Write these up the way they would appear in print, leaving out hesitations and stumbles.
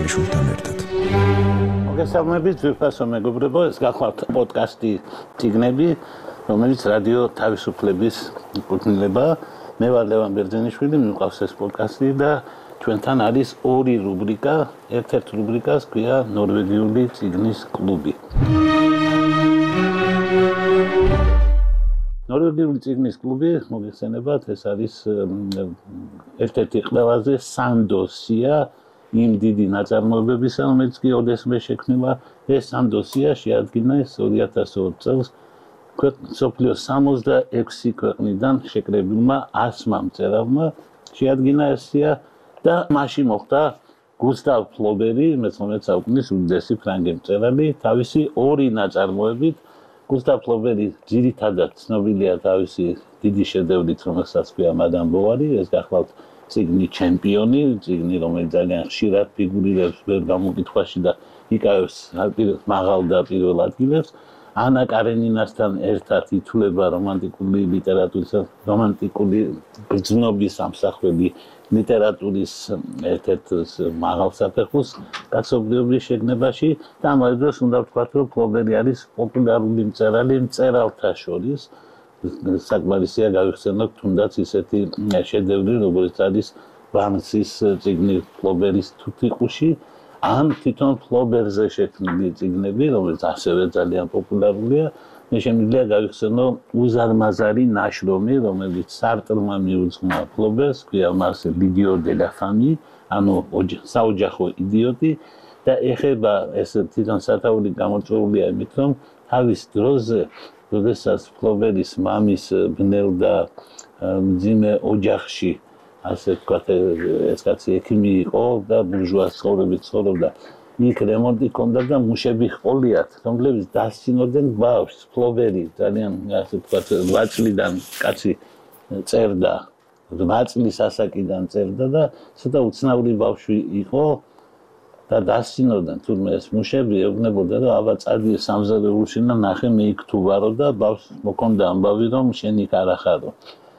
ღვთისმშობლთან ერთად. მოგესალმებით, ძვირფასო მეგობრებო, ეს გახლავთ პოდკასტი წიგნები, რომელიც რადიო თავისუფლების კუთვნილებაა. მე ვარ ლევან ბერძენიშვილი, მივყავს ეს პოდკასტი და ჩვენთან არის ორი რუბრიკა. ერთ-ერთ რუბრიკას ქვია ნორვეგიული წიგნის კლუბი. ნორვეგიული წიგნის კლუბი, მოგეხსენებათ, ეს არის ერთ-ერთი ყველაზე სანდოსია იმ დიდი ნაწარმოებებისა, რომელიც კი ოდესმე შექმნება. ეს სანდოსია შეადგინეს 2002 წელს მსოფლიოს 66 ქვეყნიდან შეკრებილმა 100 მწერალმა შეადგინა ეს სია და მაშინ მოხდა გუსტავ ფლობერი, მე-19 საუკუნის უდიდესი ფრანგი მწერალი, თავისი ორი ნაწარმოებით. გუსტავ ფლობერი ძირითადად ცნობილია თავისი დიდი შედევრით, რომელსაც ქვია მადამ ბოვარი, ეს გახლავთ წიგნი ჩემპიონი, წიგნი, რომელიც ძალიან ხშირად ფიგურირებს ბევრ გამოკითხვაში და იკავებს მაღალ და პირველ ადგილებს. ანა კარენინასთან ერთად ითვლება რომანტიკული ლიტერატურის, რომანტიკული გრძნობის ამსახველი ლიტერატურის ერთ-ერთ მაღალ საფეხურს კაცობრიობის შეგნებაში და ამავე დროს უნდა ვთქვათ, რომ ფლობერი არის პოპულარული მწერალი მწერალთა შორის. საკმარისია გავიხსენოთ თუნდაც ისეთი შედევრი, როგორც არის ბარნსის წიგნი ფლობერის თუთიყუში, ან თვითონ ფლობერზე შექმნილი წიგნები, რომელიც ასევე ძალიან პოპულარულია. მე შემიძლია გავიხსენო უზარმაზარი ნაშრომი, რომელიც სარტრმა მიუძღვნა ფლობერს, ქვია მას ლიდიო დე ლა ფამი, ანუ საოჯახო იდიოტი და ეხება ეს თვითონ სათაური გამოწვეულია იმით, რომ თავის დროზე როდესაც ფლობერის მამის ბნელ და მძიმე ოჯახში, ასე ვთქვათ, ეს კაცი ექიმი იყო და ბურჟუას ცხოვრებით ცხოვრობდა. იქ რემონტი ჰქონდა და მუშები ჰყოლიათ, რომლებიც დასცინოდნენ ბავშვს. ფლობერი ძალიან, ასე ვთქვათ, 8 წლიდან კაცი წერდა, 8 წლის ასაკიდან წერდა და ცოტა უცნაური ბავშვი იყო. და დასცინოდნენ თურმე ეს მუშები ეუბნებოდა, რომ აბა წადი სამზარეულოში და ნახე მე იქ თუ ვარო და ბავშვს მოქონდა ამბავი, რომ შენ იქ არ ახარო.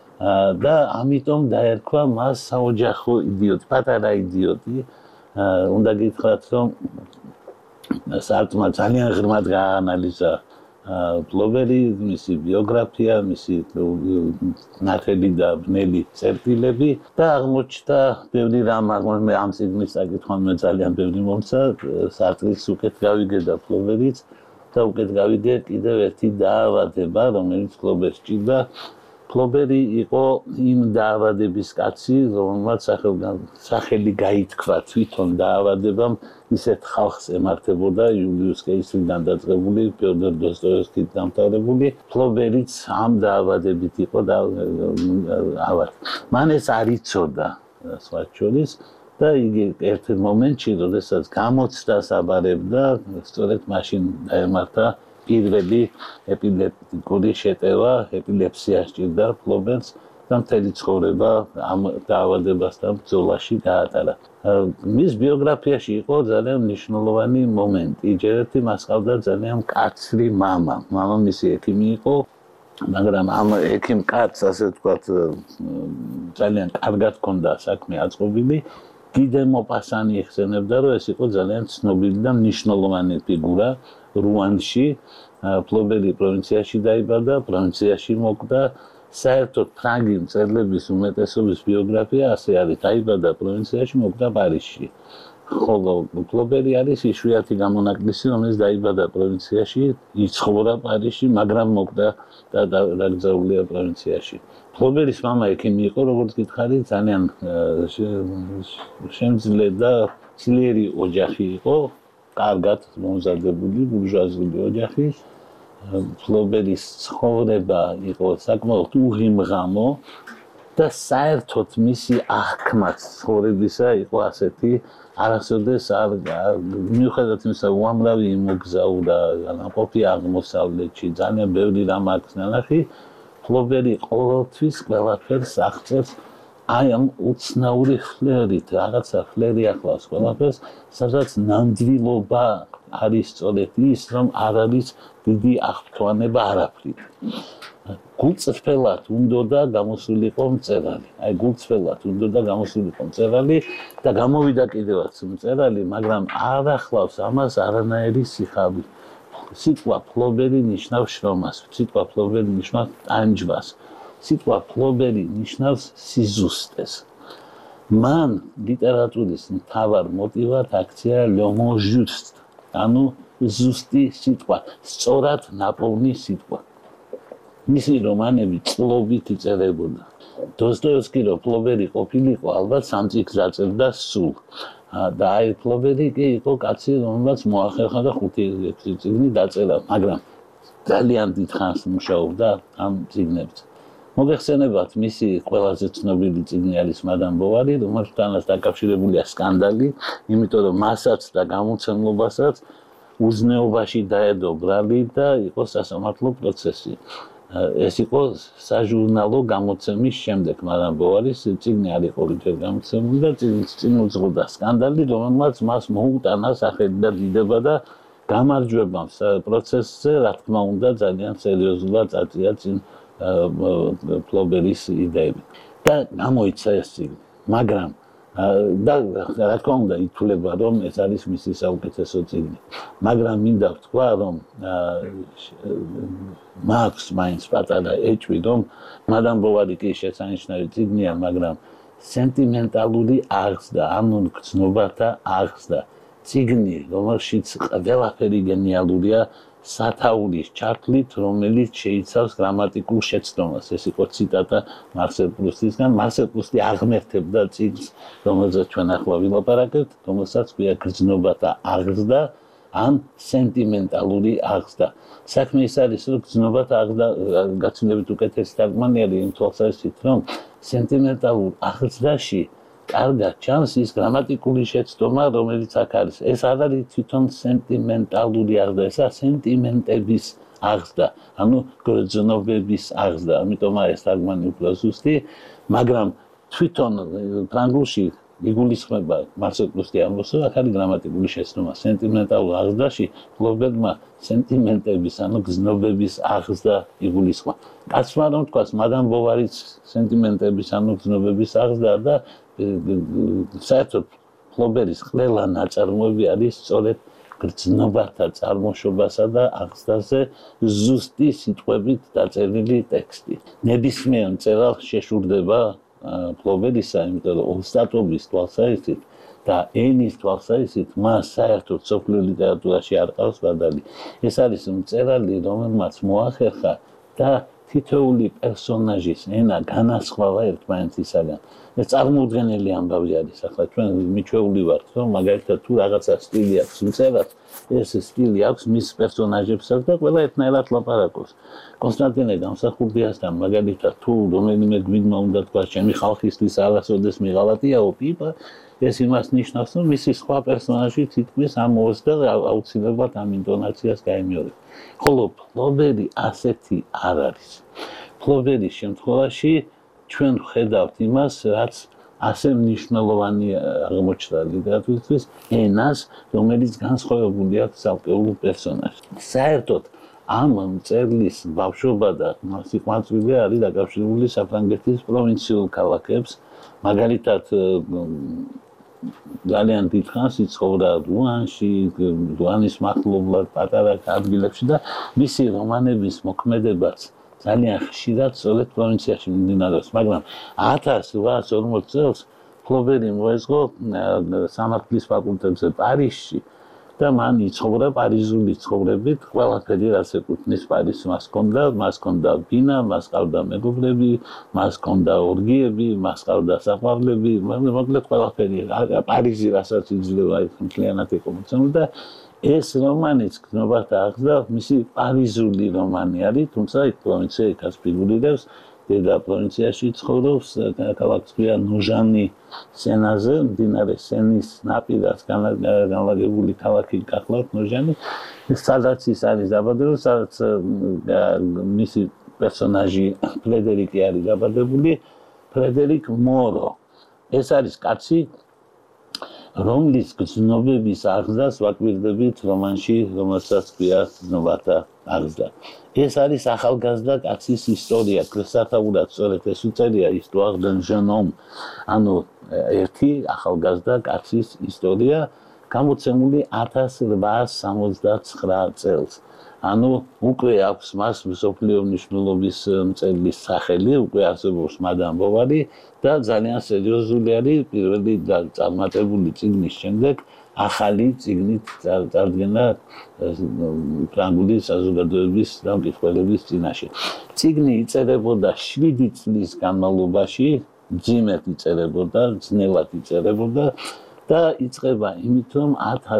და ამიტომ დაერქვა მას საოჯახო იდიოტი, პატარა იდიოტი. უნდა გითხრათ, რომ სარტრმა ძალიან ღრმად გააანალიზა ფლობერი, მისი ბიოგრაფია, მისი ნათელი და ბნელი წერტილები და აღმოჩნდა ბევრი რამ, მე ამ წიგნის საკითხთან მე ძალიან ბევრი მომცა, სარტრის უკეთ გავიგე და ფლობერიც და უკეთ გავიგე კიდევ ერთი დაავადება, რომელიც ფლობერს ჭირდა. ფლობერი იყო იმ დაავადების კაცი, რომელმაც სახელი გაითქვა თვითონ დაავადებამ, ისეთ ხალხს ემართებოდა, იულიუს კეისრიდან დაწყებული, ფიოდორ დოსტოევსკით დამთავრებული. ფლობერიც ამ დაავადებით იყო და მან ეს არ იცოდა სხვა შორის და იგი ერთ მომენტში, როდესაც გამოცდას აბარებდა, სწორედ მაშინ დაემართა პირველი ეპილეპტიკური შეტევა, ეპილეფსია სჭირდა ფლობერს და მთელი ცხოვრება ამ დაავადებასთან ბრძოლაში გაატარა. მის ბიოგრაფიაში იყო ძალიან მნიშვნელოვანი მომენტი. ჯერეთი მას ჰყავდა ძალიან მკაცრი მამა. მამამისი ექიმი იყო, მაგრამ ამ ექიმ კაცს, ასე ვთქვათ, ძალიან კარგად ჰქონდა საქმე აწყობილი. დიდე მოპასანი იხსენებდა, რომ ეს იყო ძალიან ცნობილი და მნიშვნელოვანი ფიგურა რუანდში. ფლობერი პროვინციაში დაიბადა, პროვინციაში მოკვდა. საერთოდ ფრანგი მწერლების უმეტესობის ბიოგრაფია ასე არის, დაიბადა პროვინციაში, მოკვდა პარიზში. ხოლო ფლობერი არის იშვიათი გამონაკლისი, რომელიც დაიბადა პროვინციაში, იცხოვრა პარიზში, მაგრამ მოკვდა და დაკრძალულია პროვინციაში. ფლობერის მამა ექიმი იყო, როგორც გითხარით, ძალიან შემძლე და ძლიერი ოჯახი იყო, კარგად მომზადებული ბურჟუაზიული ოჯახი. ფლობერის ცხოვრება იყო საკმაოდ უღიმღამო და საერთოდ მისი აღქმაც ცხოვრებისა იყო ასეთი, არასოდეს არ მიუხედავად იმისა, უამრავი იმოგზაურა, ნაყოფი აღმოსავლეთში, ძალიან ბევრი რამ აქვს ნანახი. ფლობერი ყოველთვის ყველაფერს აღწერს აი ამ უცნაური ფლერით, რაღაცა ფლერი ახლავს ყველაფერს, სადაც ნამდვილობა არის სწორედ ის, რომ არ არის დიდი აღფრთოვანება არაფრით. გულწრფელად უნდა გამოსულიყო მწერალი. აი გულწრფელად უნდა გამოსულიყო მწერალი და გამოვიდა კიდევაც მწერალი, მაგრამ არ ახლავს ამას არანაირი სიხავი. სიტყვა ფლობერი ნიშნავს შრომას, სიტყვა ფლობერი ნიშნავს ტანჯვას, სიტყვა ფლობერი ნიშნავს სიზუსტეს. მან ლიტერატურის მთავარ მოტივად აქცია le mot juste, ანუ ზუსტი სიტყვა, სწორად ნაპოვნი სიტყვა. მისი რომანები წლობით იწერებოდა. დოსტოევსკი რო ფლობერი ყოფილიყო, ალბათ 3 წიგნს აწერდა სულ. და აი ფლობერი კი იყო კაცი, რომელსაც მოახერხა და 5-6 წიგნი დაწერა, მაგრამ ძალიან დიდ ხანს მუშაობდა ამ წიგნებზე. მოგეხსენებათ, მისი ყველაზე ცნობილი წიგნი არის მადამ ბოვარი, რომელთანაც დაკავშირებულია სკანდალი, იმიტომ რომ მასაც და გამოცემლობასაც უზნეობაში დაედო ბრალი და იყო სასამართლო პროცესი. ეს იყო საჟურნალო გამოცემის შემდეგ, მაგრამ ბოვარის წიგნი არ იყო რითად გამოცემული და წინ უძღოდა სკანდალი, რომელმაც მას მოუტანა სახელი და დიდება და გამარჯვება პროცესზე, რა თქმა უნდა, ძალიან სერიოზულად აწია წინ ფლობერის იდეები. და გამოიცა ეს წიგნი, მაგრამ და რა თქმა უნდა ითვლება, რომ ეს არის მისი საუკეთესო წიგნი. მაგრამ მინდა ვთქვა, რომ მაქვს მაინც პატარა ეჭვი, რომ მადამ ბოვარი კი შესანიშნავი წიგნია, მაგრამ სენტიმენტალური აღზრდა, ანუ გრძნობათა აღზრდა. წიგნი, რომელშიც ყველაფერი გენიალურია, სათაურის ჩართლით, რომელიც შეიცავს გრამატიკულ შეცდომას. ეს იყო ციტატა მარსელ პრუსტისგან. მარსელ პრუსტი აღმერთებდა წიგნს, რომელზეც ჩვენ ახლა ვილაპარაკებთ, რომელსაც ქვია გრძნობათა აღზრდა ან სენტიმენტალური აღზრდა. საქმე ის არის, რომ გრძნობათა აღზრდა გაცილებით უკეთესი თარგმანი არის იმ თვალსაზრისით, რომ სენტიმენტალურ აღზრდაში კარგად ჩანს ის გრამატიკული შეცდომა, რომელიც აქ არის. ეს არ არის თვითონ სენტიმენტალური აღზრდა, ესა სენტიმენტების აღზრდა, ანუ გრძნობების აღზრდა. ამიტომ არის თარგმანი უფრო ზუსტი, მაგრამ თვითონ ფრანგულში იგულისხმება მარსელ პრუსტი ამბობს, რომ აქ არის გრამატიკული შეცდომა. სენტიმენტალურ აღზრდაში ფლობერმა სენტიმენტების, ანუ გრძნობების აღზრდა იგულისხმა. კაცმა რომ თქვას, მადამ ბოვარის სენტიმენტების, ანუ გრძნობების აღზრდა და საერთოდ ფლობერის ყველა ნაწარმოები არის სწორედ გრძნობათა წარმოშობასა და აღზრდაზე ზუსტი სიტყვებით დაწერილი ტექსტი. ნებისმიერ მწერალს შეშურდება ფლობერისა, იმიტომ რომ ოსტატობის თვალსაზრისით და ენის თვალსაზრისით მას საერთოდ სოფლიო ლიტერატურაში არ ყავს ბადალი. ეს არის მწერალი, რომელმაც მოახერხა და თითოეული პერსონაჟის ენა განასხვავა ერთმანეთისაგან. ეს წარმოუდგენელი ამბავი არის. ახლა ჩვენ მიჩვეული ვართ, რომ მაგალითად თუ რაღაცა სტილი აქვს მწერალს, ეს სტილი აქვს მის პერსონაჟებსაც და ყველა ერთნაირად ლაპარაკობს. კონსტანტინე გამსახურდიასთან მაგალითად თუ რომელიმე გვინმა უნდა თქვა, ჩემი ხალხისთვის არასოდეს მიღალატიაო პიპა, ეს იმას ნიშნავს, რომ მისი სხვა პერსონაჟი თითქმის ამოოს და აუცილებლად ამ ინტონაციას გაიმეორებს. ხოლო ფლობერი ასეთი არ არის. ფლობერის შემთხვევაში ჩვენ ვხედავთ იმას, რაც ასე მნიშვნელოვანი აღმოჩნდა ლიტერატურისთვის, ენას, რომელიც განსხვავებული აქვს ცალკეულ პერსონაჟს. საერთოდ ამ მწერლის ბავშვობა და სიყვარული არის დაკავშირებული საფრანგეთის პროვინციულ ქალაქებს, მაგალითად ძალიან დიდ ხანს იცხოვრა რუანში, რუანის მახლობლად პატარა ადგილებში და მისი რომანების მოქმედებაც ძალიან ხშირად სწორედ პროვინციაში მიმდინარეობს, მაგრამ 1840 წელს ფლობერი მოეწყო სამართლის ფაკულტეტზე პარიზში და მან იცხოვრა პარიზული ცხოვრებით, ყველაფერი რაც ეკუთვნის პარიზს მას ჰქონდა ბინა, მას ჰყავდა მეგობრები, მას ჰქონდა ორგიები, მას ჰყავდა საყვარლები, მოკლედ ყველაფერი პარიზი რასაც იძლევა ის მთლიანად იყო მოცემული და ეს რომანიც გრძნობათა აღზრდა მისი პარიზული რომანი არის, თუმცა იქ პროვინცია იქაც ფიგურირებს, დედა პროვინციაში ცხოვრობს, ქალაქს ქვია ნუჟანი სენაზე, მდინარე სენის ნაპირას განლაგებული ქალაქი გახლავთ ნუჟანი, სადაც ის არის დაბადებული, სადაც მისი პერსონაჟი ფრედერიკი არის დაბადებული ფრედერიკ მორო. ეს არის კაცი, რომლის გრძნობების აღზრდას ვაკვირდებით რომანში, რომელსაც ქვია გრძნობათა აღზრდა. ეს არის ახალგაზრდა კაცის ისტორია, შესაძლოა სწორედ ეს უწერია histoire d'un jeune homme, ანუ ერთი ახალგაზრდა კაცის ისტორია, გამოცემული 1869 წელს. ანუ უკვე აქვს მას მსოფლიო მნიშვნელობის მწერლის სახელი, უკვე არსებობს მადამ ბოვარი და ძალიან სერიოზული არის პირველი წარმატებული წიგნის შემდეგ ახალი წიგნით წარდგენა ფრანგული საზოგადოების და მკითხველების წინაშე. წიგნი იწერებოდა 7 წლის განმავლობაში, მძიმედ იწერებოდა, ძნელად იწერებოდა და იწყება იმით, რომ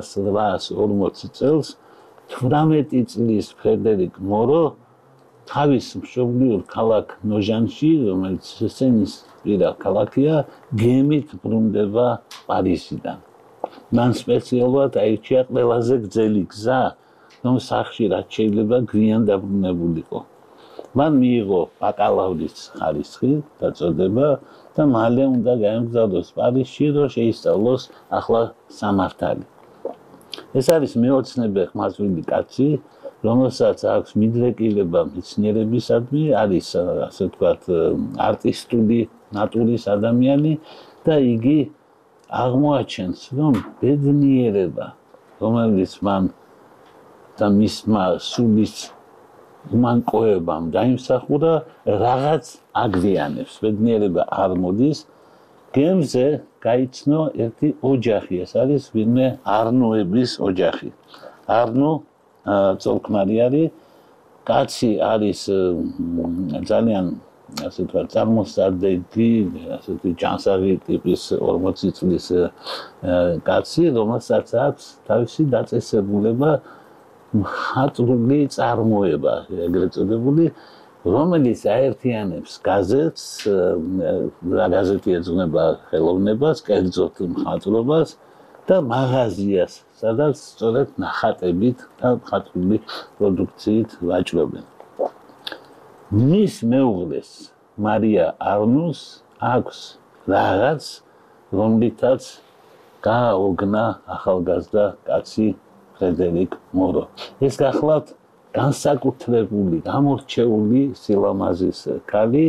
1840 წელს 18 წლის ფრედერიკ მორო თავის მშობლიურ ქალაქ ნოჟანში, რომელიც სენის პირა ქალაქია, გემით ბრუნდება პარიზიდან. მან სპეციალურად აირჩია ყველაზე გრძელი გზა, რომ სახლში რაც შეიძლება გვიან დაბრუნებულიყო. მან მიიღო ბაკალავრის ხარისხი, დაწოდება და მალე უნდა გაემგზავროს პარიზში, რომ შეისწავლოს ახლა სამართალი. ეს არის მეოცნებე ხმასვილი კაცი, რომელსაც აქვს მიდრეკილება მეცნიერებისადმი, არის ასე ვთქვათ არტისტული ნატურის ადამიანი და იგი აღმოაჩენს, რომ ბედნიერება, რომელიც მან და მისმა სულის უმანკოებამ დაიმსახურა, რაღაც აგვიანებს. ბედნიერება არ მოდის, გემზე გაიცნო ერთი ოჯახი, ეს არის ვინმე არნოების ოჯახი. არნო წოლქმარი არის, კაცი არის ძალიან ასე ვთქვათ წარმოსადეგი, ასეთი ჯანსაღი ტიპის 40 წლის კაცი, რომელსაც აქვს თავისი დაწესებულება მხატვრული წარმოება, ეგრეთ წოდებული, რომელიც აერთიანებს გაზეთს, გაზეთი ეძღვნება ხელოვნებას, კერძოდ მხატვრობას და მაღაზიას, სადაც სწორედ ნახატებით და მხატვრული პროდუქციით ვაჭრობენ. მის მეუღლეს მარია არნუს აქვს რაღაც, რომლითაც გააოგნა ახალგაზრდა კაცი ფრედერიკ მორო. ეს გახლავთ განსაკუთრებული, გამორჩეული სილამაზის ქალი.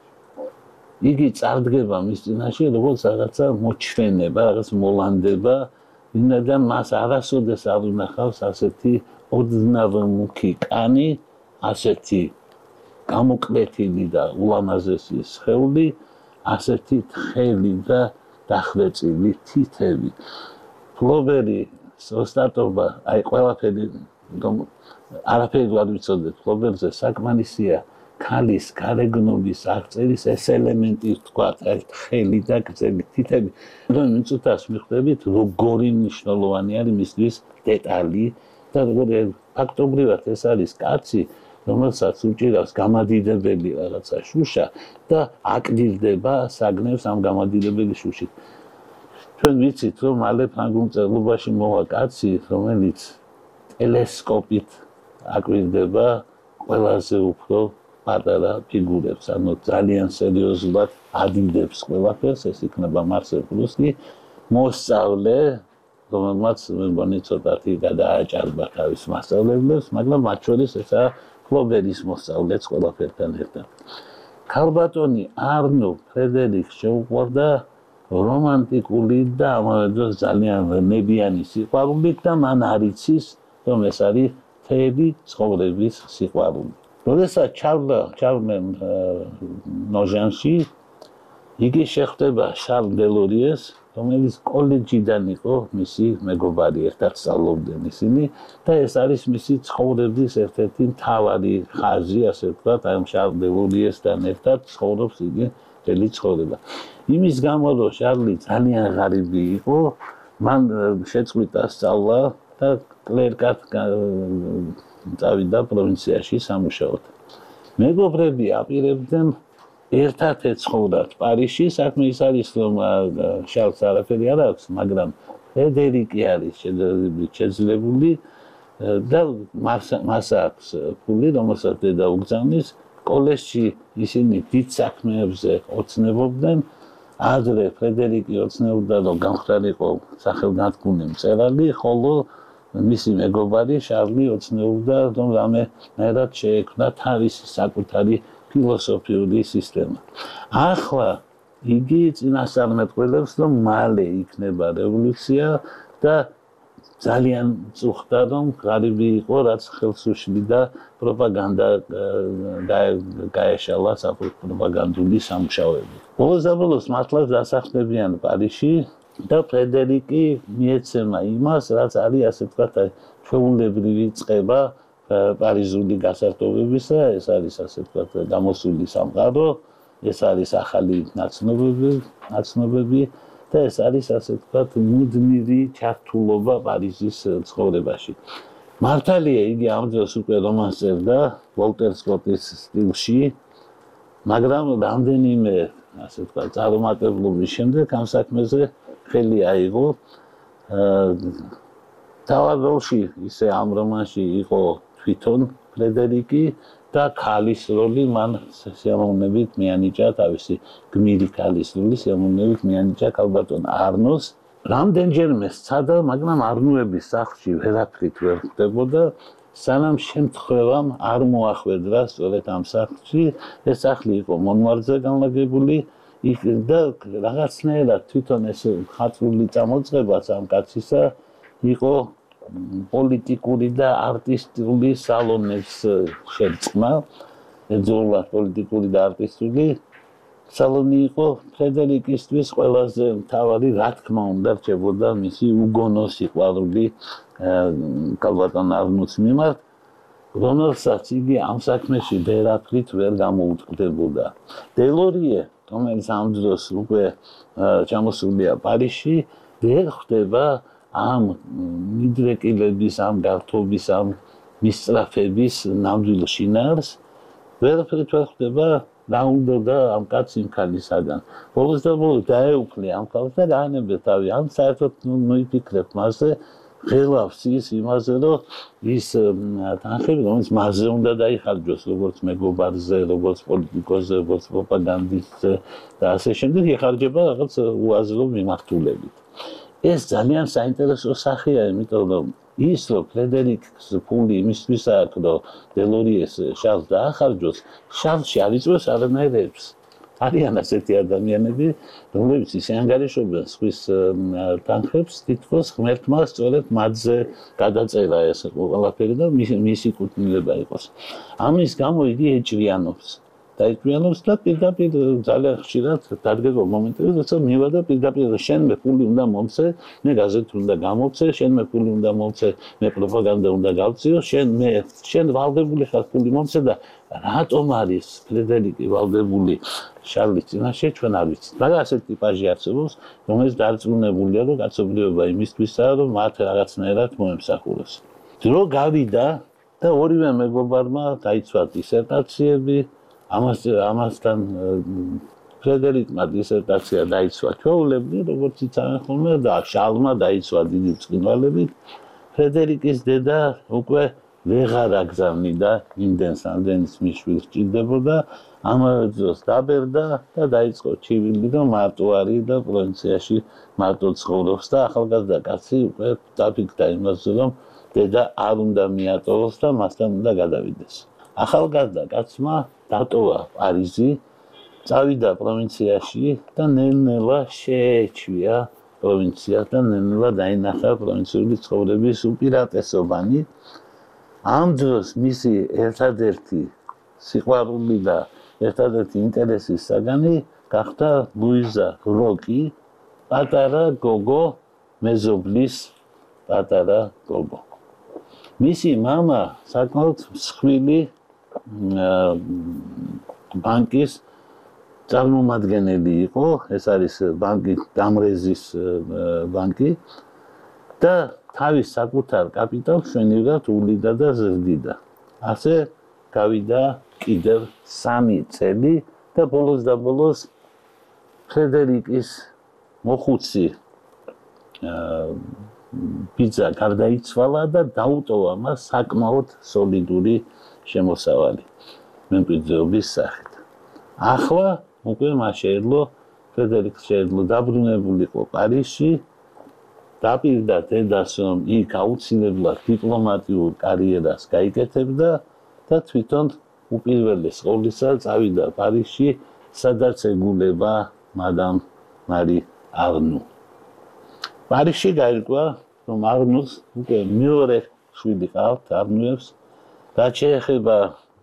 იგი წარდგება მის წინაშე, როგორც რაღაცა მოჩვენება, რაღაც მოლანდება, ვინმე მას არასოდეს არ უნახავს ასეთი ოდნავ მუქი კანი, ასეთი გამოკვეთილი და ულამაზესი სხეული, ასეთი თხელი და დახვეწილი თითები. ფლობერი, ოსტატობა, აი ყველაფერი არაფერი არ ვიცოდეთ, ფლობერზე საკმარისია ქალის გარეგნობის აღწერის ეს ელემენტი, ვთქვათ, აი თხელი და გრძელი თითები. რომ მიწუთას მიხვდებით, როგორი მნიშვნელოვანი არის მისთვის დეტალი და როგორი ფაქტობრივად ეს არის კაცი, რომელსაც უჭირავს გამადიდებელი რაღაცა შუშა და აკდირდება საგნებს ამ გამადიდებელი შუშით. ჩვენ ვიცით, რომ მალე ფრანგულ მწერლობაში მოვა კაცი, რომელიც ტელესკოპით აკვირდება ყველაზე უფრო პატარა ფიგურებს, ანუ ძალიან სერიოზულად ადიდებს ყველაფერს, ეს იქნება მარსელ პრუსტი, მოსწავლე, რომელმაც მე მგონი ცოტათი გადააჭარბა თავის მასწავლებლებს, მაგრამ მათ შორის ესაა ფლობერის მოსწავლეც ყველაფერთან ერთად. ქალბატონი არნო ფრედერიკ შეუყვარდა რომანტიკული და ამავე დროს ძალიან ნებიანი სიყვარულით და მან არ იცის, რომ ეს არის მთელი ცხოვრების სიყვარული. როდესაც ჩავდნენ ნოჟანში, იგი შეხვდება შარლ დელორიეს, რომელიც კოლეჯიდან იყო მისი მეგობარი, ერთად სწავლობდნენ ისინი და ეს არის მისი ცხოვრების ერთ-ერთი მთავარი ხაზი, ასე ვთქვათ, აი შარლ დელორიესთან ერთად ცხოვრობს იგი მთელი ცხოვრება. იმის გამო, რომ შარლი ძალიან ღარიბი იყო, მან შეწყვიტა სწავლა და კლერკად წავიდა პროვინციაში სამუშაოდ. მეგობრები აპირებდნენ ერთად ეცხოვრათ პარიზში, საქმე ის არის, რომ შარლს არაფერი არ აქვს, მაგრამ ფრედერიკი არის შეძლებული და მას აქვს ფული, რომელსაც დედა უგზავნის, კოლეჯში ისინი დიდ საქმეებზე ოცნებობდნენ. ადრე ფრედერიკი ოცნებობდა, რომ გამხდარიყო სახელგანთქმული მწერალი, ხოლო მისი მეგობარი შარლი ოცნებობდა, რომ რამენერად შეექმნა თავისი საკუთარი ფილოსოფიური სისტემა. ახლა იგი წინასწარმეტყველებს, რომ მალე იქნება რევოლუცია და ძალიან წუხდა, რომ ღარიბი იყო, რაც ხელს უშლიდა პროპაგანდა გაეშალა პროპაგანდული სამუშაოები. ბოლოს მართლაც დასახლებიან პარიზში და ფრედერიკი მიეცემა იმას, რაც არის ასე ვთქვათ, ჩვეულებრივი წყება პარიზული გასართობებისა, ეს არის ასე ვთქვათ, გამოსული სამყარო, ეს არის ახალი ნაცნობები და ეს არის ასე ვთქვათ, მუდმივი ჩართულობა პარიზის ცხოვრებაში. მართალია, იგი ამ დროს უკვე რომანს წერდა ვოლტერ სკოტის სტილში, მაგრამ რამდენიმე ასე ვთქვათ, წარუმატებლობის შემდეგ ამ საქმეზე ხელი აიღო. თავად როლში ისე ამ რომანში იყო თვითონ ფრედერიკი და ქალის როლი მან სიამოვნებით მიანიჭა, თავისი გმირი ქალის როლი სიამოვნებით მიანიჭა ქალბატონ არნოს. რამდენჯერმე სცადა, მაგრამ არნოების სახლში ვერაფრით ვერ ხდებოდა, სანამ შემთხვევამ არ მოახვედრა სწორედ ამ სახლში. ეს სახლი იყო მონმარზე განლაგებული და რაღაცნაირად თვითონ ეს ხაწული წამოწყებაც ამ კაცისა იყო პოლიტიკური და არტისტული სალონების შერწყმა. ეძულათ პოლიტიკური და არტისტული სალონი იყო ფრედერიკისთვის ყველაზე მთავარი, რა თქმა უნდა, რჩებოდა მისი უგონო სიყვარული ქალბატონ არნოს მიმართ, რომელსაც იგი ამ საქმეში ვერაფრით ვერ გამოუტყდებოდა. დელორიე, რომელიც ამ დროს უკვე ჩამოსულია პარიზში, ვერ ხვდება ამ მიდრეკილების, ამ გართობის, ამ მისწრაფების ნამდვილ შინაარს, ვერაფრით ვერ ხვდება რა უნდა ამ კაცს იმ ქალისაგან. ბოლოს და ბოლოს დაეუფლე ამ ქალს და გაანებდა თავი. ამ საერთოდ მოიფიქრებ მასზე, ღელავს ის იმაზე, რომ ის თანხები, რომელიც მასზე უნდა დაიხარჯოს, როგორც მეგობარზე, როგორც პოლიტიკოსზე, როგორც პროპაგანდისტზე და ასე შემდეგ, იხარჯება რაღაც უაზრო მიმართულებით. ეს ძალიან საინტერესო სახეა, იმიტომ რომ ის რომ ფრედერიკს ფული იმისთვის აქვს, რომ დელორიეს შალს დაახარჯოს, შალში არ იწვევს არანაირებს. არიან ასეთი ადამიანები, რომლებიც ისე ანგარიშობენ სხვის თანხებს, თითქოს ღმერთმა სწორედ მათზე გადაწერა ეს ყველაფერი და მისი კუთვნილება იყოს. ამის გამო იგი ეჭვიანობს. დაიჭვიანობს და პირდაპირ ძალიან ხშირად დადგება მომენტები, როცა მივადა პირდაპირ შენ მე ფული უნდა მომცე, მე გაზეთი უნდა გამოვცე, შენ მე ფული უნდა მომცე, მე პროპაგანდა უნდა გავწიო, შენ ვალდებული ხარ ფული მომცე და რატომ არის ფრედერიკი ვალდებული შარლის წინაშე ჩვენ არ ვიცით. მაგრამ ასეთი ტიპაჟი არსებობს, რომელიც დარწმუნებულია, რომ კაცობრიობა იმისთვისაა, რომ მათ რაღაცნაირად მოემსახუროს. დრო გავიდა და ორივე მეგობარმა დაიცვა დისერტაციები. ამასთან ფრედერიკმა დისერტაცია დაიცვა ჩვეულებრივ, როგორც იცავენ ხოლმე და შალმა დაიცვა დიდი ბრწყინვალებით. ფრედერიკის დედა უკვე ვეღარ აგზავნიდა იმდენს, რამდენიც მის შვილს სჭირდებოდა. ამავე დროს დაბერდა და დაიწყო ჩივილი, რომ მარტო არის და პროვინციაში მარტო ცხოვრობს და ახალგაზრდა კაცი უკვე დაფიქრდა იმაზე, რომ დედა არ უნდა მიატოვოს და მასთან უნდა გადავიდეს. ახალგაზრდა კაცმა დატოვა პარიზი, წავიდა პროვინციაში და ნელ-ნელა შეეჩვია პროვინცია და ნელ-ნელა დაინახა პროვინციული ცხოვრების უპირატესობანი. ამ დროს მისი ერთადერთი სიყვარული და ერთადერთი ინტერესის საგანი გახდა ლუიზა როკი, პატარა გოგო, მეზობლის პატარა გოგო. მისი მამა საკმაოდ მსხვილი ბანკის წარმომადგენელი იყო, ეს არის ბანკი დამრეზის ბანკი და თავის საკუთარ კაპიტალს შვენივრად ულიდა და ზრდიდა. ასე გავიდა კიდევ 3 წელი და ბოლოს ფრედერიკის მოხუცი ბიძა გარდაიცვალა და დაუტოვა მას საკმაოდ სოლიდური შემოსავალი. მემკვიდრეობის სახით. ახლა უკვე მას შეეძლო ფრედერიკს შეეძლო დაბრუნებულიყო პარიზში, დაპირდა დედას, რომ იქ აუცილებლად დიპლომატიურ კარიერას გაიკეთებდა და თვითონ უპირველეს ყოვლისა წავიდა პარიზში, სადაც ეგულება მადამ მარი არნუ. პარიზში გაირკვა, რომ არნუს უკვე მეორე შვილი ჰყავთ არნუებს, რაც შეეხება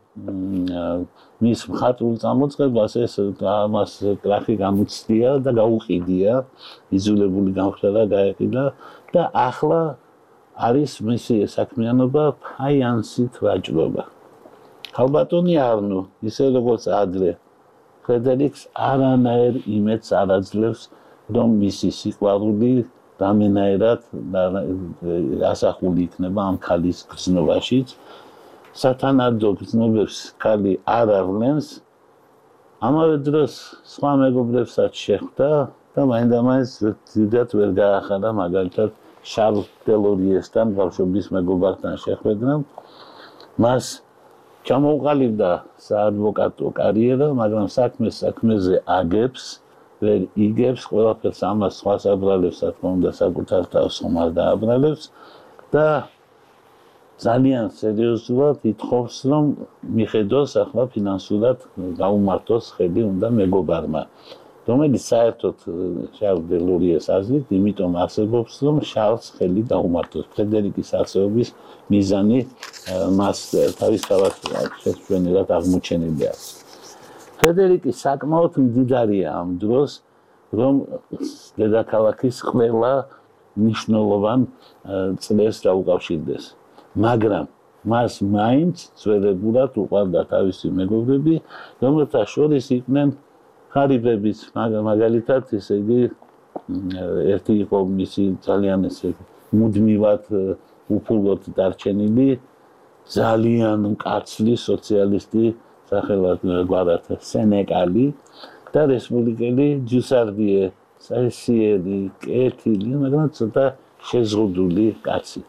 მის მხატვრულ წამოწყებას, ეს ამას კრახი გამოცდია და გაუყიდია, იძულებული გამხდარა გაეყიდა და ახლა არის მისი საქმიანობა ფაიანსით ვაჭრობა. ქალბატონი არნუ, ისე როგორც ადრე, ფრედერიკს არანაირ იმედს არ აძლევს, რომ მისი სიყვარული რამენაირად ასახული იქნება ამ ქალის გრძნობაშიც. სათანადო გრძნობებს ქალი არ ავლენს, ამავე დროს სხვა მეგობრებსაც შეხვდა და მაინდამაინც დიდად ვერ გაახარა, მაგალითად შარლ დელორიესთან, ბავშვობის მეგობართან შეხვედრა. მას ჩამოუყალიბდა საადვოკატო კარიერა, მაგრამ საქმეზე აგებს, ვერ იგებს, ყველაფერს ამას სხვას აბრალებს, რა თქმა უნდა, საკუთარ თავს ხომ არ დააბრალებს და ძალიან სერიოზულად ითხოვს, რომ მიხედოს ახლა ფინანსურად გაუმართოს ხელი უნდა მეგობარმა, რომელიც საერთოდ შარლ დელორიეს აზრით, იმიტომ არსებობს, რომ შარლს ხელი დაუმართოს. ფრედერიკის არსებობის მიზანი მას თავისთავად შეჩვენილად აღმოჩენილი აქვს. ფრედერიკი საკმაოდ მდიდარია ამ დროს, რომ დედაქალაქის ყველა მნიშვნელოვან წლებს დაუკავშირდეს. მაგრამ მას მაინც ძველებურად უყვარდა თავისი მეგობრები, რომელთა შორის იყვნენ ღარიბებიც, მაგალითად, ესე იგი, ერთი იყო მისი ძალიან ესე მუდმივად უფულოდ დარჩენილი, ძალიან მკაცრი სოციალისტი, სახელად გვარად სენეკალი და რესპუბლიკელი ჯუსარდიე, საესიერი, კეთილი, მაგრამ ცოტა შეზღუდული კაცი.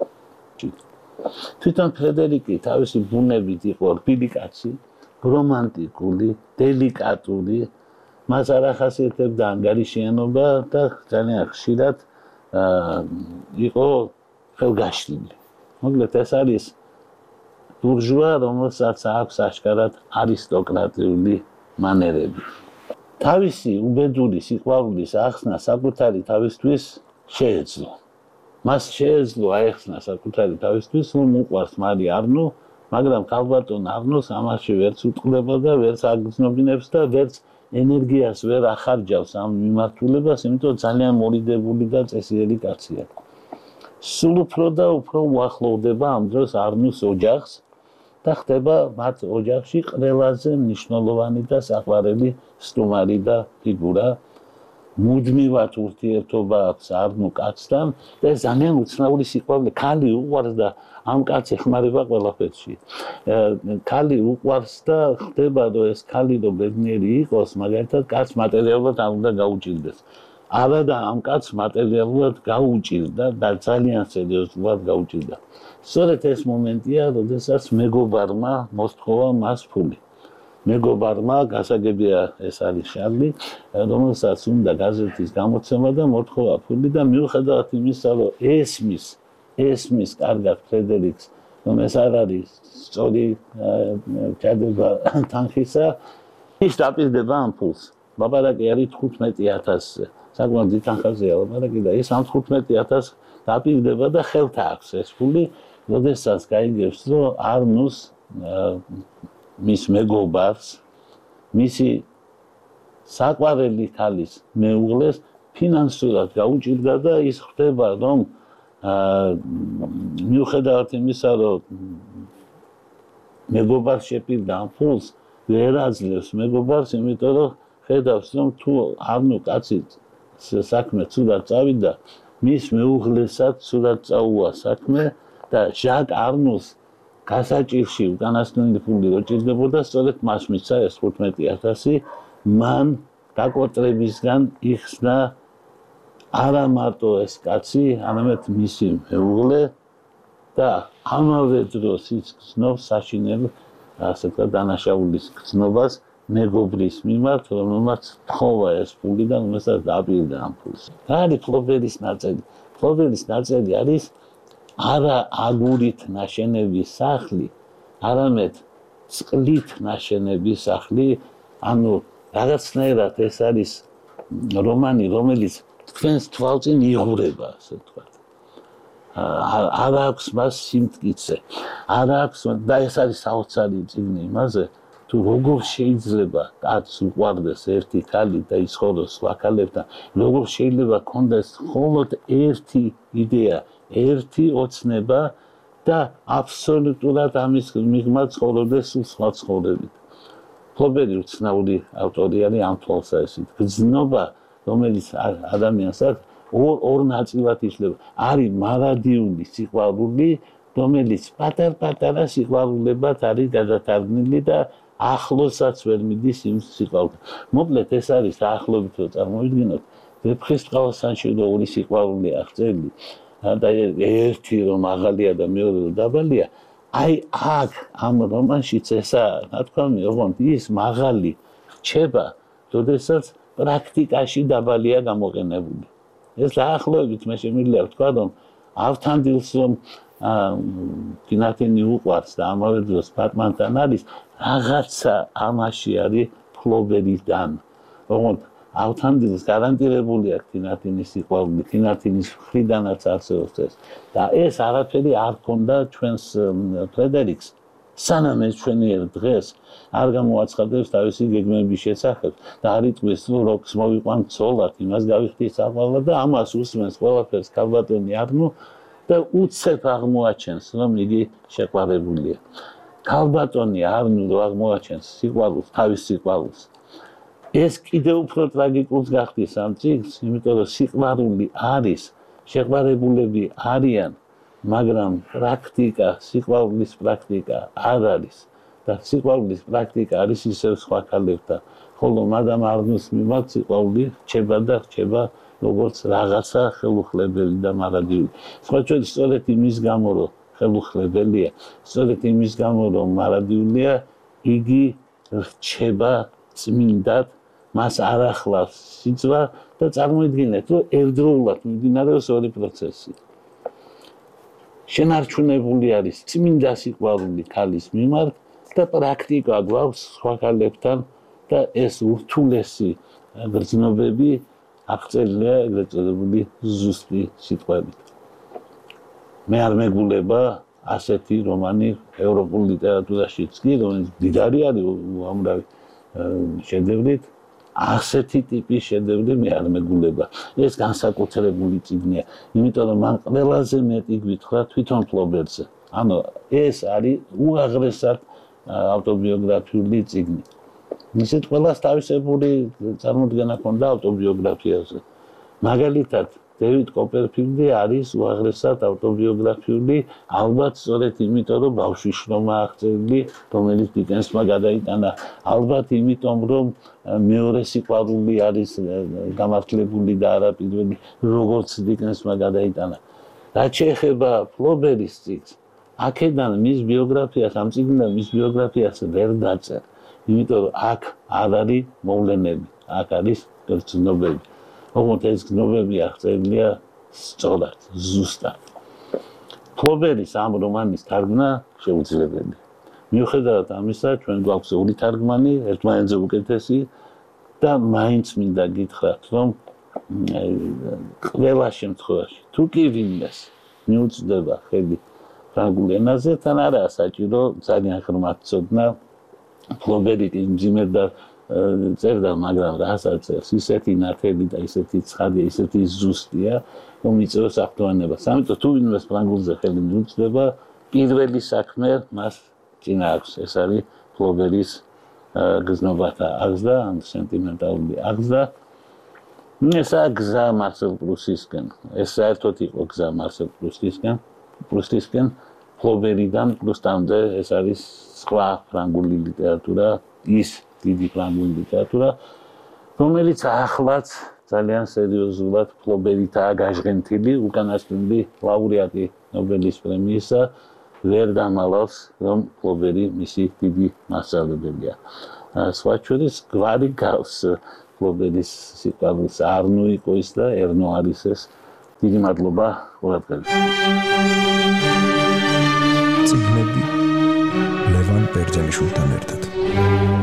თვითონ ფრედერიკი თავისი ბუნებით იყო რბილი კაცი, რომანტიკული, დელიკატური, მას არ ახასიათებდა ანგარიშიანობა და ძალიან ხშირად იყო ხელგაშლილი. მოკლედ ეს არის ბურჟუა, რომელსაც აქვს აშკარად არისტოკრატიული მანერები. თავისი უბედური სიყვარულის ახსნა საკუთარი თავისთვის შეეძლო. მას შეეძლო აეხსნა საკუთარი თავისთვის, რომ უყვარს მარი არნუ, მაგრამ ქალბატონ არნუს ამაში ვერც უტყდება და ვერც აგრძნობინებს და ვერც ენერგიას ვერ ახარჯავს ამ მიმართულებას, იმიტომ ძალიან მორიდებული და წესიერი კაცია. სულ უფრო და უფრო უახლოვდება ამ დროს არნუს ოჯახს და ხდება მათ ოჯახში ყველაზე მნიშვნელოვანი და საყვარელი სტუმარი და ფიგურა. მუდმივად ურთიერთობა აქვს არნუ კაცთან და ძალიან უცნაური სიყვარული. ქალი უყვარს და ამ კაცი ეხმარება ყველაფერში. ქალი უყვარს და ხდება, რომ ეს ქალი რო ბედნიერი იყოს, მაგალითად კაცს მატერიალურად არ უნდა გაუჭირდეს. არა და ამ კაცს მატერიალურად გაუჭირდა და ძალიან სერიოზულად გაუჭირდა. სწორედ ეს მომენტია, როდესაც მეგობარმა მოსთხოვა მას ფული. მეგობარმა გასაგებია ეს არის შარლი, რომელსაც უნდა გაზეთის გამოცემა და მოთხოვა ფული და მიუხედავად იმისა, რომ ესმის კარგად ფრედერიკს, რომ ეს არ არის სწორი ჩადება თანხისა, ის დაპირდება ამ ფულს. ლაპარაკი არის 15,000-ზე. საკმაოდ დიდ თანხაზეა ლაპარაკი და ეს ამ 15,000 დაპირდება და ხელთა აქვს ეს ფული, როდესაც გაიგებს, რომ არნუს მის მეგობარს, მისი საყვარელი ქალის მეუღლეს ფინანსურად გაუჭირდა და ის ხდება, რომ მიუხედავად იმისა, რომ მეგობარს შეპირდა ამ ფულს, ვერ აძლევს მეგობარს, იმიტომ რომ ხედავს, რომ თუ არნუ კაცი საქმე ცუდად წავიდა, მის მეუღლესაც ცუდად წაუვა საქმე და ჟაკ არნუს გასაჭირში უკანასკნელი ფული რო ჭირდებოდა, სწორედ მას მისცა ეს 15,000, მან დაკოტრებისგან იხსნა არა მარტო ეს კაცი, არამედ მისი მეუღლე და ამავე დროს ის გრძნობს საშინელ ასე ვთქვათ, დანაშაულის გრძნობას მეგობრის მიმართ, რომელმაც თხოვა ეს ფული და რომელსაც დაპირდა ამ ფულს. რა არის ფლობერის ნაწილი? ფლობერის ნაწილი არის არა აგურით ნაშენები სახლი, არამედ წყლით ნაშენები სახლი, ანუ რაღაცნაირად ეს არის რომანი, რომელიც თქვენს თვალწინ იღურება, ასე ვთქვათ. არ აქვს მას სიმტკიცე, არ აქვს და ეს არის საოცარი წიგნი იმაზე, თუ როგორ შეიძლება კაცს უყვარდეს ერთი ქალი და იცხოვროს სხვა ქალებთან, როგორ შეიძლება ქონდეს მხოლოდ ერთი იდეა, ერთი ოცნება და აბსოლუტურად ამის მიღმა ცხოვრობდეს სხვა ცხოვრებით. ფლობერი უცნაური ავტორი არის ამ თვალსაზრისით. გრძნობა, რომელიც ადამიანს აქვს, ორ ნაწილად იშლება. არის მარადიული სიყვარული, რომელიც პატარ-პატარა სიყვარულებად არის გადათარგმნილი და ახლოსაც ვერ მიდის იმ სიყვარულთან. მოკლედ ეს არის დაახლოებით რომ წარმოვიდგინოთ, ვეფხისტყაოსანში ორი სიყვარული აღწერილი და ერთი რომ მაღალია და მეორე რომ დაბალია, აი აქ ამ რომანშიც ესაა, ნათქვამი, ოღონდ ის მაღალი რჩება, როდესაც პრაქტიკაში დაბალია გამოყენებული. ეს დაახლოებით მე შემიძლია ვთქვა, რომ ავთანდილს რომ კინათინი უყვარს და ამავე დროს ბატმანთან არის, რაღაცა ამაში არის ფლობერიდან. ოღონდ ავთანდილს გარანტირებული აქვს კინათინის სიყვარული, კინათინის მხრიდანაც არსებობს ეს. და ეს არაფერი არ ქონდა ჩვენს ფრედერიკს, სანამ ეს ჩვენიერ დღეს არ გამოაცხადებს თავისი გეგმების შესახებ და არ იტყვის, რომ როკს მოვიყვანთ ცოლად, იმას გავიხდით საყვარლად და ამას უსმენს ყველაფერს ქალბატონი არნუ და უცებ აღმოაჩენს, რომ იგი შეყვარებულია. ქალბატონი არნუ რო აღმოაჩენს სიყვარულს, თავის სიყვარულს. ეს კიდევ უფრო ტრაგიკულს გახდის ამ წიგნს, იმიტომ რომ სიყვარული არის, შეყვარებულები არიან, მაგრამ პრაქტიკა, სიყვარულის პრაქტიკა არ არის და სიყვარულის პრაქტიკა არის ისევ სხვა ქალებთან, ხოლო მადამ არნუს მიმართ სიყვარული რჩება და რჩება როგორც რაღაცა ხელუხლებელი და მარადიული. სხვა ჩვენ სწორედ იმის გამო რომ ხელუხლებელია, სწორედ იმის გამო რომ მარადიულია, იგი რჩება წმინდად, მას არ ახლავს სიძვა და წარმოიდგინეთ, რომ ერთდროულად მიმდინარეობს ორი პროცესი. შენარჩუნებული არის წმინდა სიყვარული ქალის მიმართ და პრაქტიკა გვაქვს სხვა ქალებთან და ეს ურთულესი გრძნობები აღწერილია ეგრეთ წოდებული ზუსტი სიტყვებით. მე არ მეგულება ასეთი რომანი ევროპულ ლიტერატურაშიც კი, რომელიც დიდარი არის უამრავი შედევრით, ასეთი ტიპის შედევრი მე არ მეგულება. ეს განსაკუთრებული წიგნია, იმიტომ რომ მან ყველაზე მეტი გვითხრა თვითონ ფლობერზე. ანუ ეს არის უაღრესად ავტობიოგრაფიული წიგნი. ისეთ ყველას თავისებური წარმოდგენა ჰქონდა ავტობიოგრაფიაზე. მაგალითად, დევიდ კოპერფილდი არის უაღრესად ავტობიოგრაფიული, ალბათ სწორედ იმიტომ, რომ ბავშვის შრომა აღწერილი, რომელიც დიკენსმა გადაიტანა, ალბათ იმიტომ, რომ მეორე სიყვარული არის გამართლებული და არა პირველი, როგორც დიკენსმა გადაიტანა. რაც შეეხება ფლობერის წიგნს, აქედან მის ბიოგრაფიას, ამ წიგნიდან მის ბიოგრაფიას ვერ დაწერა, იმიტომ რომ აქ არ არის მოვლენები, აქ არის გრძნობები. ოღონდ ეს გრძნობები აღწერილია სწორად, ზუსტად. ფლობერის ამ რომანის თარგმნა შეუძლებელია. მიუხედავად ამისა, ჩვენ გვაქვს ორი თარგმანი, ერთმანეთზე უკეთესი და მაინც მინდა გითხრათ, რომ ყველა შემთხვევაში, თუ კი ვინმეს მიუწვდება ხელი ფრანგულ ენაზე, თან არაა საჭირო ძალიან ღრმად ცოდნა. ფლობერი კი მძიმედ და წერდა, მაგრამ რასაც წერს, ისეთი ნათელი და ისეთი ცხადია, ისეთი ზუსტია, რომ იწევს აქტუალებას. ამიტომ თუ ვინმეს ფრანგულზე ხელი მიუწვდება, პირველი საქმე მას წინა აქვს. ეს არის ფლობერის გრძნობათა აღზრდა, ან სენტიმენტალური აღზრდა. ესაა გზა მარსელ პრუსისკენ. ეს საერთოდ იყო გზა მარსელ პრუსისკენ, ფლობერიდან პრუსტამდე ეს არის სხვა ფრანგული ლიტერატურა, ის დიდი ფრანგული ლიტერატურა, რომელიც ახლაც ძალიან სერიოზულად ფლობერითაა გაჟღენთილი, უკანასკნელი ლაურეატი ნობელის პრემიისა ვერ დამალავს, რომ ფლობელი მისი დიდი მასწავლებელია. სხვა შორის გვარი გავს ფლობელის სიყვარულს არნუიკოის და ერნოარისეს. დიდი მადლობა ყველაფერთვის. წიგნები ლევან ბერძენიშვილთან ერთად.